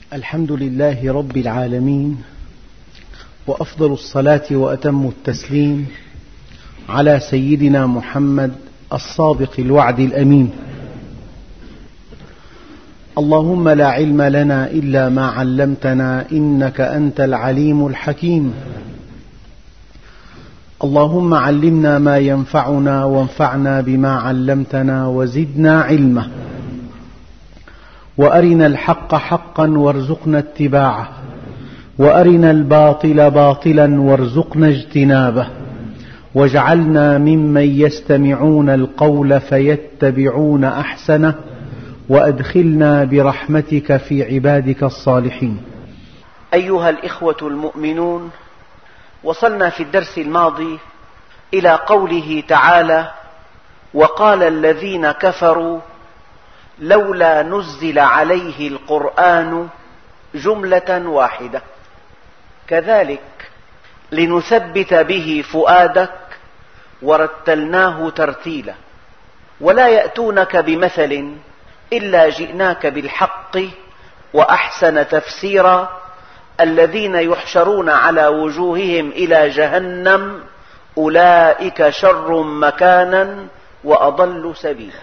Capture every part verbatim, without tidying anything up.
الحمد لله رب العالمين، وأفضل الصلاة وأتم التسليم على سيدنا محمد الصادق الوعد الأمين. اللهم لا علم لنا إلا ما علمتنا إنك أنت العليم الحكيم. اللهم علمنا ما ينفعنا وانفعنا بما علمتنا وزدنا علما، وأرنا الحق حقا وارزقنا اتباعه، وأرنا الباطل باطلا وارزقنا اجتنابه، واجعلنا ممن يستمعون القول فيتبعون أحسنه، وأدخلنا برحمتك في عبادك الصالحين. أيها الإخوة المؤمنون، وصلنا في الدرس الماضي إلى قوله تعالى: وقال الذين كفروا لولا نزل عليه القرآن جملة واحدة كذلك لنثبت به فؤادك ورتلناه ترتيلا ولا يأتونك بمثل إلا جئناك بالحق وأحسن تفسيرا الذين يحشرون على وجوههم إلى جهنم أولئك شر مكانا وأضل سبيلا.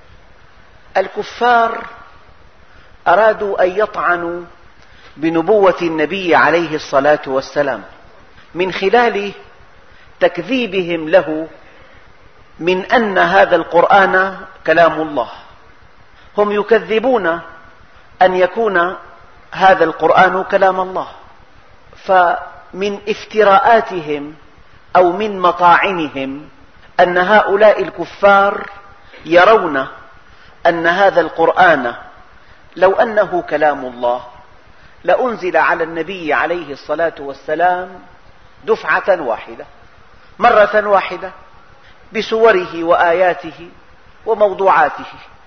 الكفار أرادوا أن يطعنوا بنبوة النبي عليه الصلاة والسلام من خلال تكذيبهم له من أن هذا القرآن كلام الله. هم يكذبون أن يكون هذا القرآن كلام الله، فمن افتراءاتهم أو من مطاعنهم أن هؤلاء الكفار يرون أن هذا القرآن لو أنه كلام الله لأنزل على النبي عليه الصلاة والسلام دفعة واحدة مرة واحدة بسوره وآياته وموضوعاته.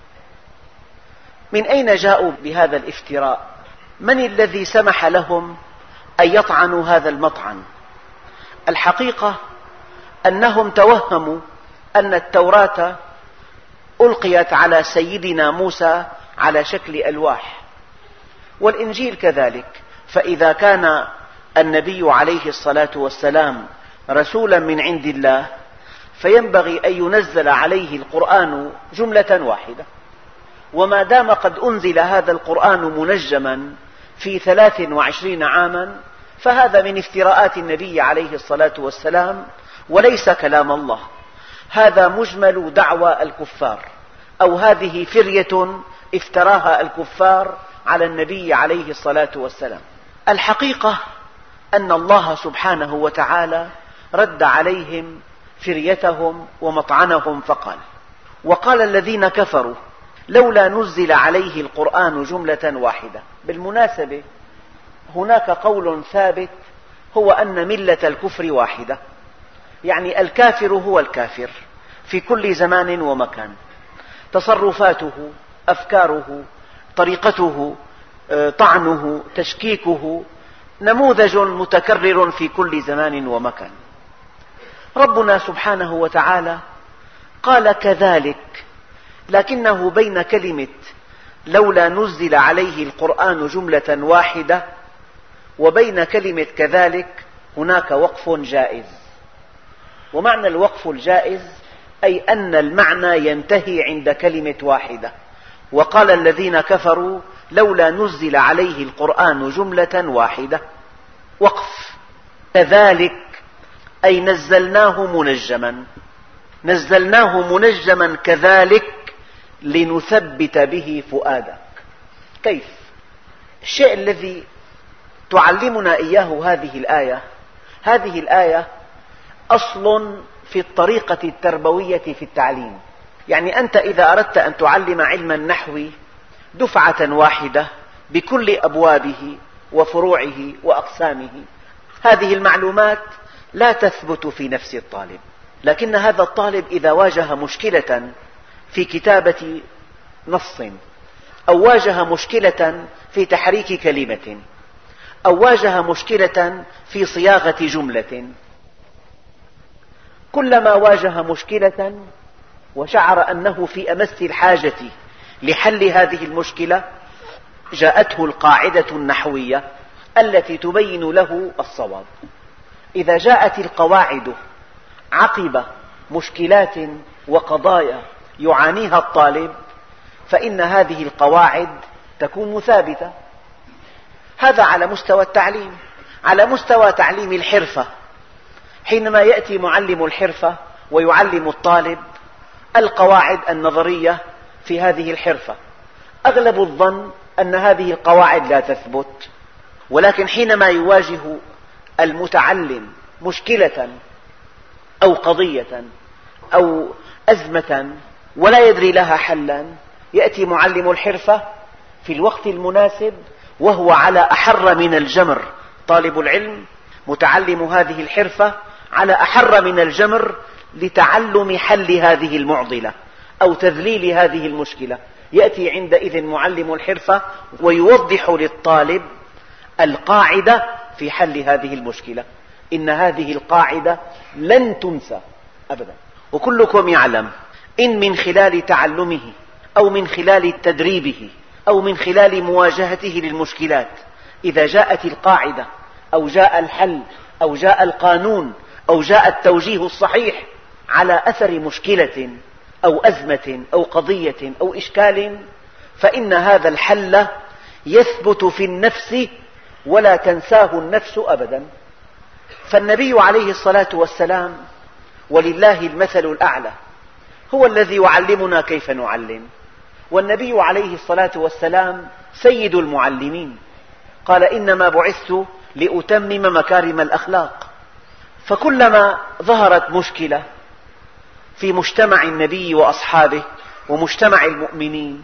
من أين جاءوا بهذا الافتراء؟ من الذي سمح لهم أن يطعنوا هذا المطعن؟ الحقيقة أنهم توهموا أن التوراة ألقيت على سيدنا موسى على شكل ألواح، والإنجيل كذلك، فإذا كان النبي عليه الصلاة والسلام رسولا من عند الله فينبغي أن ينزل عليه القرآن جملة واحدة، وما دام قد أنزل هذا القرآن منجما في ثلاث وعشرين عاما فهذا من افتراءات النبي عليه الصلاة والسلام وليس كلام الله. هذا مجمل دعوى الكفار، أو هذه فرية افتراها الكفار على النبي عليه الصلاة والسلام. الحقيقة أن الله سبحانه وتعالى رد عليهم فريتهم ومطعنهم فقال: وقال الذين كفروا لولا نزل عليه القرآن جملة واحدة. بالمناسبة هناك قول ثابت هو أن ملة الكفر واحدة، يعني الكافر هو الكافر في كل زمان ومكان، تصرفاته، أفكاره، طريقته، طعنه، تشكيكه نموذج متكرر في كل زمان ومكان. ربنا سبحانه وتعالى قال كذلك، لكنه بين كلمة لولا نزل عليه القرآن جملة واحدة وبين كلمة كذلك هناك وقف جائز. ومعنى الوقف الجائز أي أن المعنى ينتهي عند كلمة واحدة. وقال الذين كفروا لولا نزل عليه القرآن جملة واحدة، وقف. كذلك أي نزلناه منجما، نزلناه منجما كذلك لنثبت به فؤادك. كيف؟ الشيء الذي تعلمنا إياه هذه الآية، هذه الآية أصل في الطريقة التربوية في التعليم. يعني أنت إذا أردت أن تعلم علم النحو دفعة واحدة بكل أبوابه وفروعه وأقسامه، هذه المعلومات لا تثبت في نفس الطالب، لكن هذا الطالب إذا واجه مشكلة في كتابة نص، أو واجه مشكلة في تحريك كلمة، أو واجه مشكلة في صياغة جملة، كلما واجه مشكلة وشعر أنه في أمس الحاجة لحل هذه المشكلة جاءته القاعدة النحوية التي تبين له الصواب. إذا جاءت القواعد عقب مشكلات وقضايا يعانيها الطالب فإن هذه القواعد تكون ثابتة. هذا على مستوى التعليم. على مستوى تعليم الحرفة، حينما يأتي معلم الحرفة ويعلم الطالب القواعد النظرية في هذه الحرفة، أغلب الظن أن هذه القواعد لا تثبت، ولكن حينما يواجه المتعلم مشكلة أو قضية أو أزمة ولا يدري لها حلا، يأتي معلم الحرفة في الوقت المناسب وهو على أحر من الجمر. طالب العلم متعلم هذه الحرفة على أحر من الجمر لتعلم حل هذه المعضلة أو تذليل هذه المشكلة. يأتي عندئذ معلم الحرفة ويوضح للطالب القاعدة في حل هذه المشكلة. إن هذه القاعدة لن تنسى أبدا. وكلكم يعلم إن من خلال تعلمه أو من خلال تدريبه أو من خلال مواجهته للمشكلات، إذا جاءت القاعدة أو جاء الحل أو جاء القانون أو جاء التوجيه الصحيح على أثر مشكلة أو أزمة أو قضية أو إشكال، فإن هذا الحل يثبت في النفس ولا تنساه النفس أبدا. فالنبي عليه الصلاة والسلام ولله المثل الأعلى هو الذي يعلمنا كيف نعلم، والنبي عليه الصلاة والسلام سيد المعلمين، قال إنما بعثت لأتمم مكارم الأخلاق. فكلما ظهرت مشكلة في مجتمع النبي وأصحابه ومجتمع المؤمنين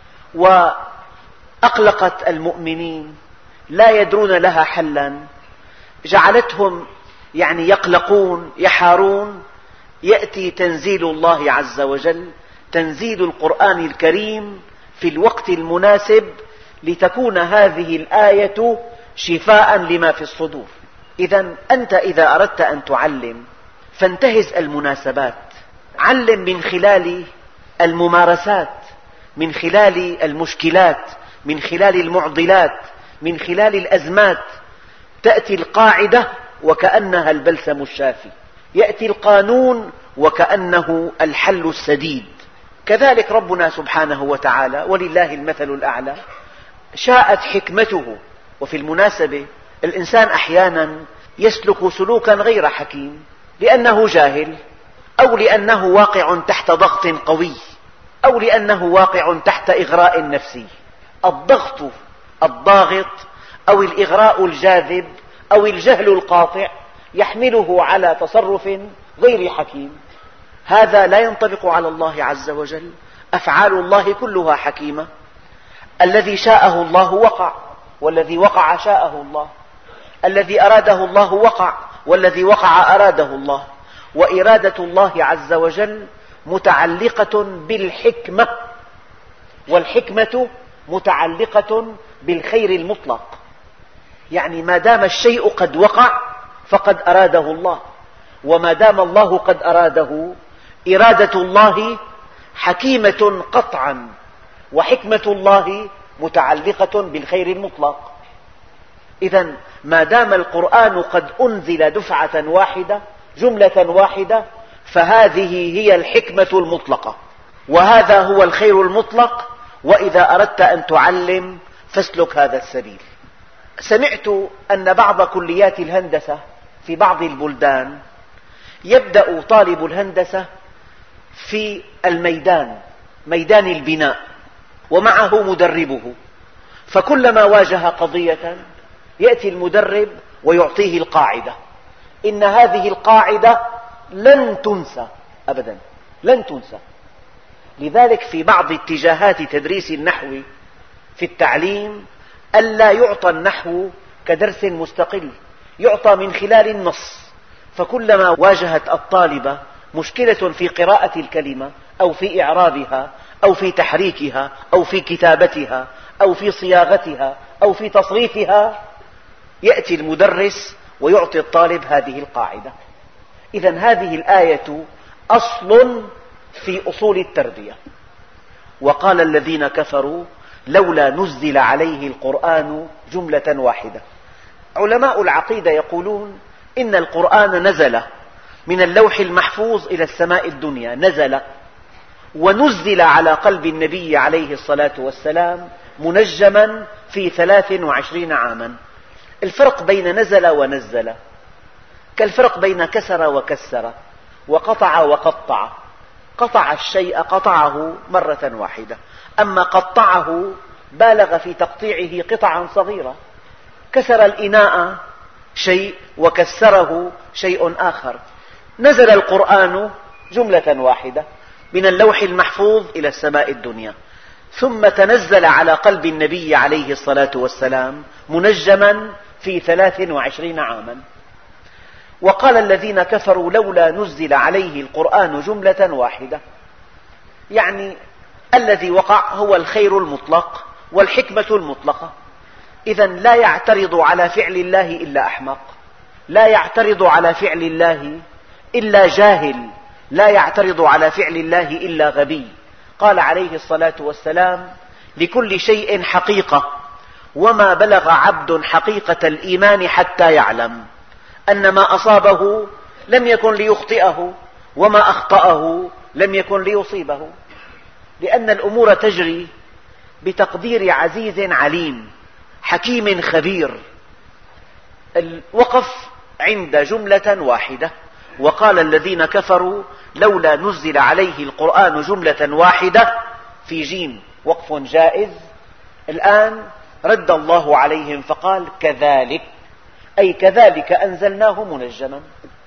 وأقلقت المؤمنين لا يدرون لها حلا، جعلتهم يعني يقلقون يحارون، يأتي تنزيل الله عز وجل، تنزيل القرآن الكريم في الوقت المناسب لتكون هذه الآية شفاء لما في الصدور. إذن أنت إذا أردت أن تعلم فانتهز المناسبات، علم من خلال الممارسات، من خلال المشكلات، من خلال المعضلات، من خلال الأزمات. تأتي القاعدة وكأنها البلسم الشافي، يأتي القانون وكأنه الحل السديد. كذلك ربنا سبحانه وتعالى ولله المثل الأعلى شاءت حكمته. وفي المناسبة الإنسان أحيانا يسلك سلوكا غير حكيم لأنه جاهل أو لأنه واقع تحت ضغط قوي أو لأنه واقع تحت إغراء نفسي. الضغط الضاغط أو الإغراء الجاذب أو الجهل القاطع يحمله على تصرف غير حكيم. هذا لا ينطبق على الله عز وجل. أفعال الله كلها حكيمة. الذي شاءه الله وقع، والذي وقع شاءه الله. الذي أراده الله وقع، والذي وقع أراده الله. وإرادة الله عز وجل متعلقة بالحكمة، والحكمة متعلقة بالخير المطلق. يعني ما دام الشيء قد وقع فقد أراده الله، وما دام الله قد أراده، إرادة الله حكيمة قطعا، وحكمة الله متعلقة بالخير المطلق. إذن ما دام القرآن قد أنزل دفعة واحدة جملة واحدة فهذه هي الحكمة المطلقة، وهذا هو الخير المطلق. وإذا أردت أن تعلم فاسلك هذا السبيل. سمعت أن بعض كليات الهندسة في بعض البلدان يبدأ طالب الهندسة في الميدان، ميدان البناء، ومعه مدربه، فكلما واجه قضية يأتي المدرب ويعطيه القاعدة. إن هذه القاعدة لن تنسى أبدا، لن تنسى. لذلك في بعض اتجاهات تدريس النحو في التعليم ألا يعطى النحو كدرس مستقل، يعطى من خلال النص. فكلما واجهت الطالبة مشكلة في قراءة الكلمة أو في إعرابها أو في تحريكها أو في كتابتها أو في صياغتها أو في تصريفها، يأتي المدرس ويعطي الطالب هذه القاعدة. إذن هذه الآية أصل في أصول التربية. وقال الذين كفروا لولا نزل عليه القرآن جملة واحدة. علماء العقيدة يقولون إن القرآن نزل من اللوح المحفوظ إلى السماء الدنيا، نزل ونزل على قلب النبي عليه الصلاة والسلام منجما في ثلاث وعشرين عاما. الفرق بين نزل ونزل كالفرق بين كسر وكسر وقطع وقطع. قطع الشيء قطعه مرة واحدة، أما قطعه بالغ في تقطيعه قطعا صغيرة. كسر الإناء شيء وكسره شيء آخر. نزل القرآن جملة واحدة من اللوح المحفوظ إلى السماء الدنيا، ثم تنزل على قلب النبي عليه الصلاة والسلام منجما في ثلاث وعشرين عاما. وقال الذين كفروا لولا نزل عليه القرآن جملة واحدة، يعني الذي وقع هو الخير المطلق والحكمة المطلقة. إذن لا يعترض على فعل الله إلا أحمق، لا يعترض على فعل الله إلا جاهل، لا يعترض على فعل الله إلا غبي. قال عليه الصلاة والسلام: لكل شيء حقيقة، وما بلغ عبد حقيقة الإيمان حتى يعلم أن ما أصابه لم يكن ليخطئه، وما أخطأه لم يكن ليصيبه، لأن الأمور تجري بتقدير عزيز عليم حكيم خبير. الوقف عند جملة واحدة. وقال الذين كفروا لولا نزل عليه القرآن جملة واحدة، في جيم وقف جائز. الآن رد الله عليهم فقال: كذلك، أي كذلك أنزلناه منجما.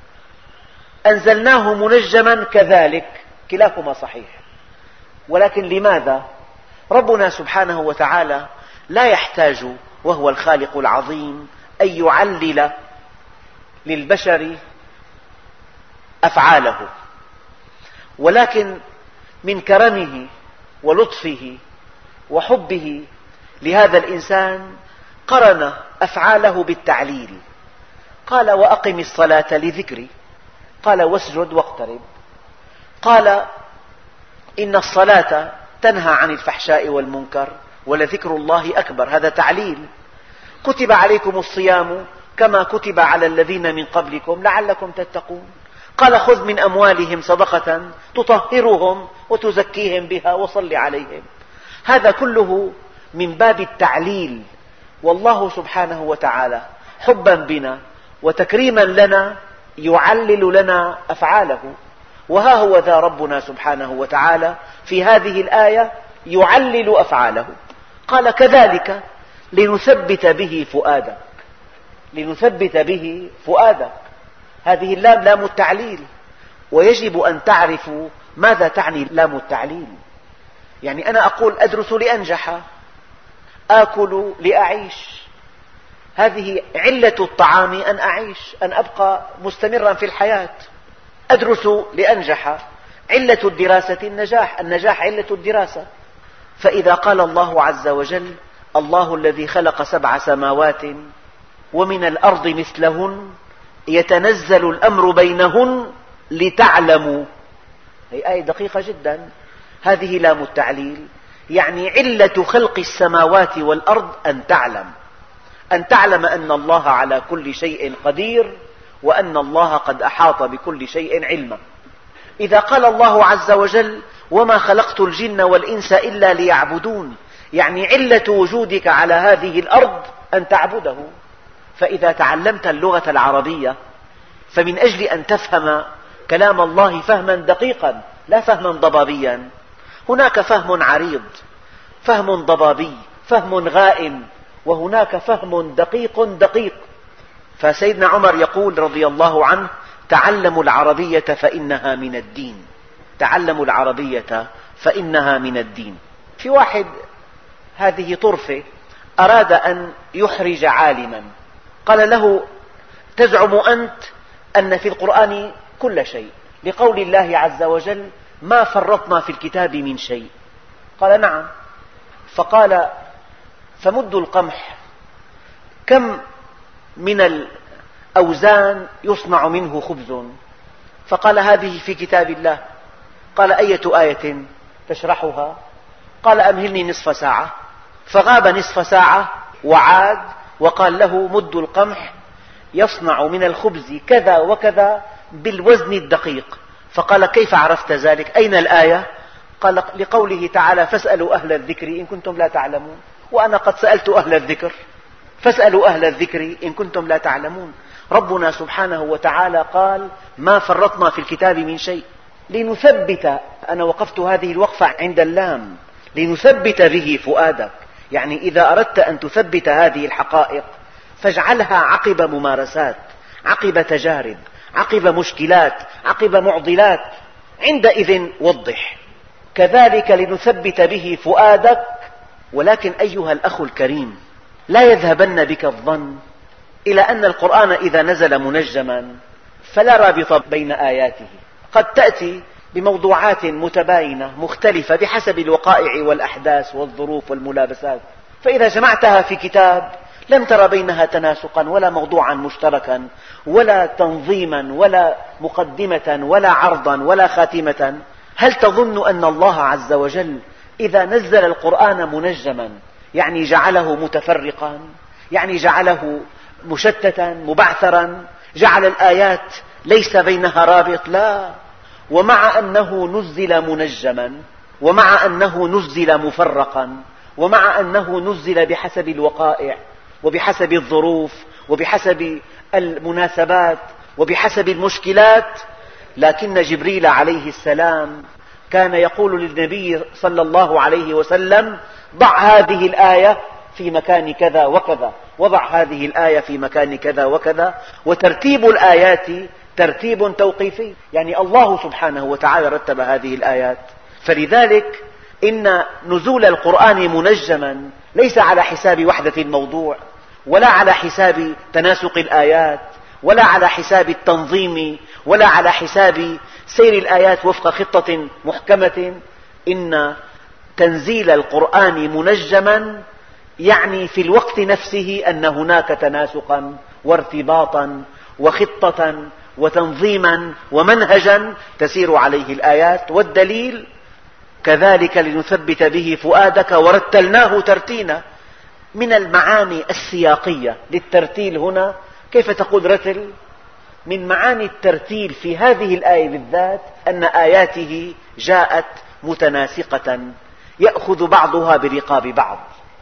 أنزلناه منجما كذلك، كلاكما صحيح. ولكن لماذا؟ ربنا سبحانه وتعالى لا يحتاج وهو الخالق العظيم أن يعلل للبشر أفعاله، ولكن من كرمه ولطفه وحبه لهذا الإنسان قرن أفعاله بالتعليل. قال: وأقم الصلاة لذكري، قال: واسجد واقترب، قال: إن الصلاة تنهى عن الفحشاء والمنكر، ولذكر الله أكبر، هذا تعليل. كتب عليكم الصيام كما كتب على الذين من قبلكم لعلكم تتقون. قال: خذ من أموالهم صدقة تطهرهم وتزكيهم بها وصل عليهم. هذا كله من باب التعليل. والله سبحانه وتعالى حبا بنا وتكريما لنا يعلل لنا أفعاله. وها هو ذا ربنا سبحانه وتعالى في هذه الآية يعلل أفعاله. قال: كذلك لنثبت به فؤادك، لنثبت به فؤادك. هذه اللام لام التعليل، ويجب أن تعرفوا ماذا تعني لام التعليل. يعني أنا أقول أدرس لأنجح، آكل لأعيش. هذه علة الطعام أن أعيش، أن أبقى مستمرا في الحياة. أدرس لأنجح، علة الدراسة النجاح، النجاح علة الدراسة. فإذا قال الله عز وجل: الله الذي خلق سبع سماوات ومن الأرض مثلهن يتنزل الأمر بينهن لتعلموا، هذه آية دقيقة جدا. هذه لام التعليل، يعني علة خلق السماوات والأرض أن تعلم، أن تعلم أن الله على كل شيء قدير، وأن الله قد أحاط بكل شيء علما. إذا قال الله عز وجل: وما خلقت الجن والإنس إلا ليعبدون، يعني علة وجودك على هذه الأرض أن تعبده. فإذا تعلمت اللغة العربية فمن أجل أن تفهم كلام الله فهما دقيقا لا فهما ضبابيا. هناك فهم عريض، فهم ضبابي، فهم غائم، وهناك فهم دقيق دقيق. فسيدنا عمر يقول رضي الله عنه: تعلموا العربية فإنها من الدين، تعلموا العربية فإنها من الدين. في واحد هذه طرفة أراد أن يحرج عالما، قال له: تزعم أنت أن في القرآن كل شيء، لقول الله عز وجل: ما فرطنا في الكتاب من شيء. قال: نعم. فقال: فمد القمح كم من الأوزان يصنع منه خبز؟ فقال: هذه في كتاب الله. قال: أية آية تشرحها؟ قال: أمهلني نصف ساعة. فغاب نصف ساعة وعاد وقال له مد القمح يصنع من الخبز كذا وكذا بالوزن الدقيق. فقال كيف عرفت ذلك؟ أين الآية؟ قال لقوله تعالى فاسألوا أهل الذكر إن كنتم لا تعلمون، وأنا قد سألت أهل الذكر، فاسألوا أهل الذكر إن كنتم لا تعلمون. ربنا سبحانه وتعالى قال ما فرطنا في الكتاب من شيء لنثبت، أنا وقفت هذه الوقفة عند اللام، لنثبت به فؤادك، يعني إذا أردت أن تثبت هذه الحقائق فاجعلها عقب ممارسات، عقب تجارب، عقب مشكلات، عقب معضلات، عندئذ وضح. كذلك لنثبت به فؤادك. ولكن أيها الأخ الكريم، لا يذهبن بك الظن إلى أن القرآن إذا نزل منجما فلا رابط بين آياته، قد تأتي بموضوعات متباينة مختلفة بحسب الوقائع والأحداث والظروف والملابسات، فإذا جمعتها في كتاب لم تر بينها تناسقا ولا موضوعا مشتركا ولا تنظيما ولا مقدمة ولا عرضا ولا خاتمة. هل تظن أن الله عز وجل إذا نزل القرآن منجما يعني جعله متفرقا، يعني جعله مشتتا مبعثرا، جعل الآيات ليس بينها رابط؟ لا. ومع أنه نزل منجما، ومع أنه نزل مفرقا، ومع أنه نزل بحسب الوقائع وبحسب الظروف وبحسب المناسبات وبحسب المشكلات، لكن جبريل عليه السلام كان يقول للنبي صلى الله عليه وسلم ضع هذه الآية في مكان كذا وكذا، وضع هذه الآية في مكان كذا وكذا. وترتيب الآيات ترتيب توقيفي، يعني الله سبحانه وتعالى رتب هذه الآيات. فلذلك إن نزول القرآن منجما ليس على حساب وحدة الموضوع، ولا على حساب تناسق الآيات، ولا على حساب التنظيم، ولا على حساب سير الآيات وفق خطة محكمة. إن تنزيل القرآن منجما يعني في الوقت نفسه أن هناك تناسقا وارتباطا وخطة وتنظيما ومنهجا تسير عليه الآيات. والدليل كذلك لنثبت به فؤادك ورتلناه ترتيلا. من المعاني السياقية للترتيل هنا، كيف تقول رتل؟ من معاني الترتيل في هذه الآية بالذات أن آياته جاءت متناسقة يأخذ بعضها برقاب بعض.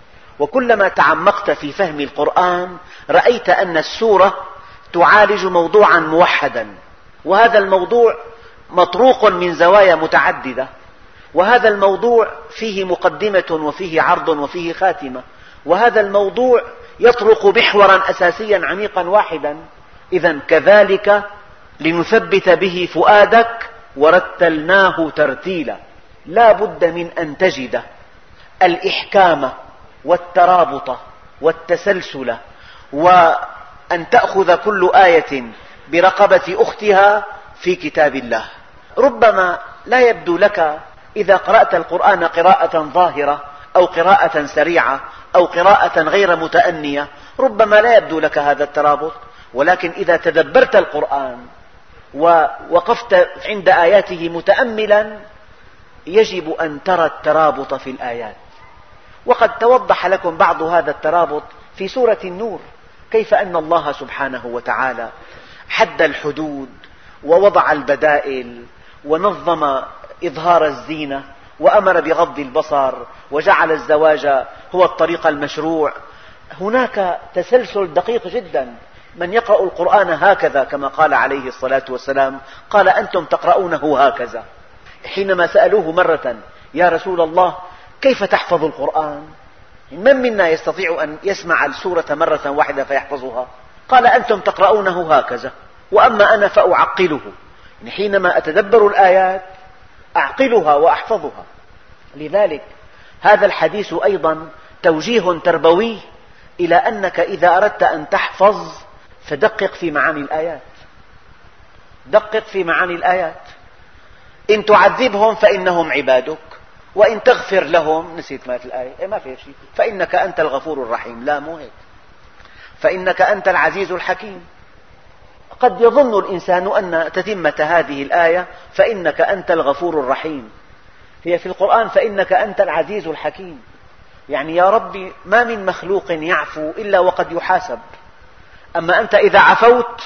وكلما تعمقت في فهم القرآن رأيت أن السورة تعالج موضوعا موحدا، وهذا الموضوع مطروق من زوايا متعددة، وهذا الموضوع فيه مقدمة وفيه عرض وفيه خاتمة، وهذا الموضوع يطرق محورا أساسيا عميقا واحدا. إذن كذلك لنثبت به فؤادك ورتلناه ترتيلا. لا بد من أن تجد الإحكام والترابط والتسلسل، وأن تأخذ كل آية برقبة أختها في كتاب الله. ربما لا يبدو لك إذا قرأت القرآن قراءة ظاهرة أو قراءة سريعة أو قراءة غير متأنية، ربما لا يبدو لك هذا الترابط، ولكن إذا تدبرت القرآن ووقفت عند آياته متأملا يجب أن ترى الترابط في الآيات. وقد توضح لكم بعض هذا الترابط في سورة النور، كيف أن الله سبحانه وتعالى حد الحدود ووضع البدائل ونظم إظهار الزينة وأمر بغض البصر وجعل الزواج هو الطريق المشروع. هناك تسلسل دقيق جدا. من يقرأ القرآن هكذا كما قال عليه الصلاة والسلام قال أنتم تقرؤونه هكذا. حينما سألوه مرة يا رسول الله كيف تحفظ القرآن؟ من منا يستطيع أن يسمع السورة مرة واحدة فيحفظها؟ قال أنتم تقرؤونه هكذا وأما أنا فأعقله، يعني حينما أتدبر الآيات أعقلها وأحفظها. لذلك هذا الحديث أيضا توجيه تربوي إلى أنك إذا أردت أن تحفظ فدقق في معاني الآيات، دقق في معاني الآيات. إن تعذبهم فإنهم عبادك وإن تغفر لهم، نسيت مات الآية، إيه ما في شيء، فإنك أنت الغفور الرحيم، لا مو هيك، فإنك أنت العزيز الحكيم. قد يظن الإنسان أن تتمة هذه الآية فإنك أنت الغفور الرحيم، هي في القرآن فإنك أنت العزيز الحكيم. يعني يا ربي ما من مخلوق يعفو إلا وقد يحاسب، أما أنت إذا عفوت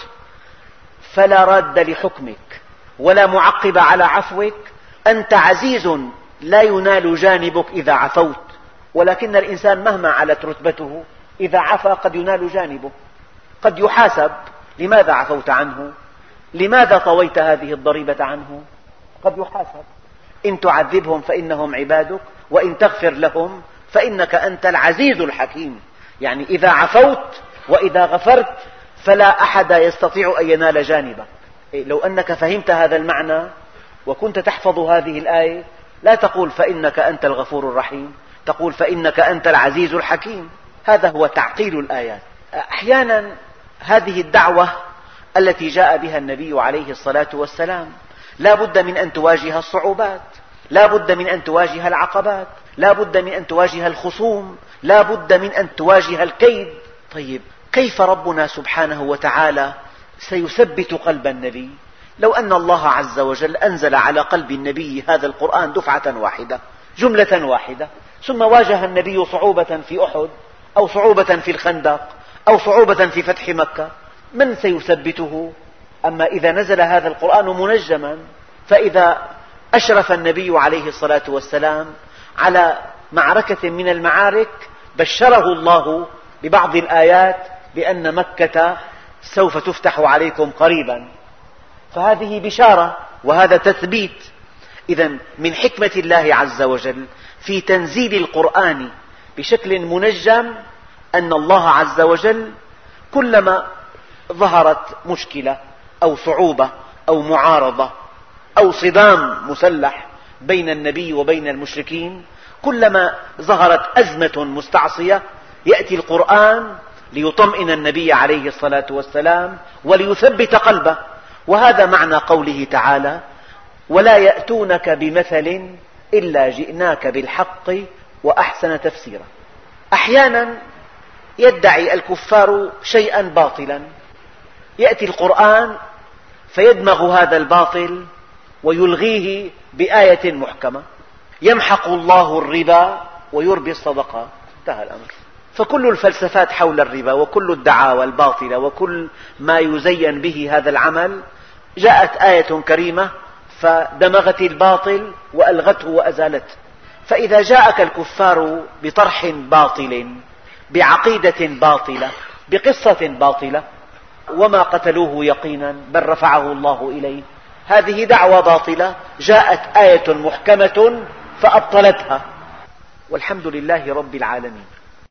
فلا راد لحكمك ولا معقب على عفوك، أنت عزيز لا ينال جانبك إذا عفوت، ولكن الإنسان مهما علت رتبته إذا عفا قد ينال جانبه، قد يحاسب. لماذا عفوت عنه؟ لماذا طويت هذه الضريبة عنه؟ قد يحاسب. إن تعذبهم فإنهم عبادك وإن تغفر لهم فإنك أنت العزيز الحكيم. يعني إذا عفوت وإذا غفرت فلا أحد يستطيع أن ينال جانبك. لو أنك فهمت هذا المعنى وكنت تحفظ هذه الآية لا تقول فإنك أنت الغفور الرحيم، تقول فإنك أنت العزيز الحكيم. هذا هو تعقيل الآيات. أحيانا هذه الدعوة التي جاء بها النبي عليه الصلاة والسلام لا بد من أن تواجه الصعوبات، لا بد من أن تواجه العقبات، لا بد من أن تواجه الخصوم، لا بد من أن تواجه الكيد. طيب كيف ربنا سبحانه وتعالى سيثبت قلب النبي؟ لو أن الله عز وجل أنزل على قلب النبي هذا القرآن دفعة واحدة جملة واحدة، ثم واجه النبي صعوبة في أحد أو صعوبة في الخندق أو صعوبة في فتح مكة، من سيثبته؟ أما إذا نزل هذا القرآن منجما، فإذا أشرف النبي عليه الصلاة والسلام على معركة من المعارك بشره الله ببعض الآيات بأن مكة سوف تفتح عليكم قريبا، فهذه بشارة وهذا تثبيت. إذن من حكمة الله عز وجل في تنزيل القرآن بشكل منجم أن الله عز وجل كلما ظهرت مشكلة أو صعوبة أو معارضة أو صدام مسلح بين النبي وبين المشركين، كلما ظهرت أزمة مستعصية يأتي القرآن ليطمئن النبي عليه الصلاة والسلام وليثبت قلبه. وهذا معنى قوله تعالى: ولا يأتونك بمثل إلا جئناك بالحق وأحسن تفسيرا. أحيانا يدعي الكفار شيئا باطلا، يأتي القرآن فيدمغ هذا الباطل ويلغيه بآية محكمة: يمحق الله الربا ويربي الصدقات. انتهى الأمر. فكل الفلسفات حول الربا وكل الدعاوى الباطلة وكل ما يزين به هذا العمل جاءت آية كريمة فدمغت الباطل وألغته وأزالته. فإذا جاءك الكفار بطرح باطل بعقيدة باطلة بقصة باطلة وما قتلوه يقينا بل رفعه الله إليه، هذه دعوة باطلة جاءت آية محكمة فأبطلتها، والحمد لله رب العالمين.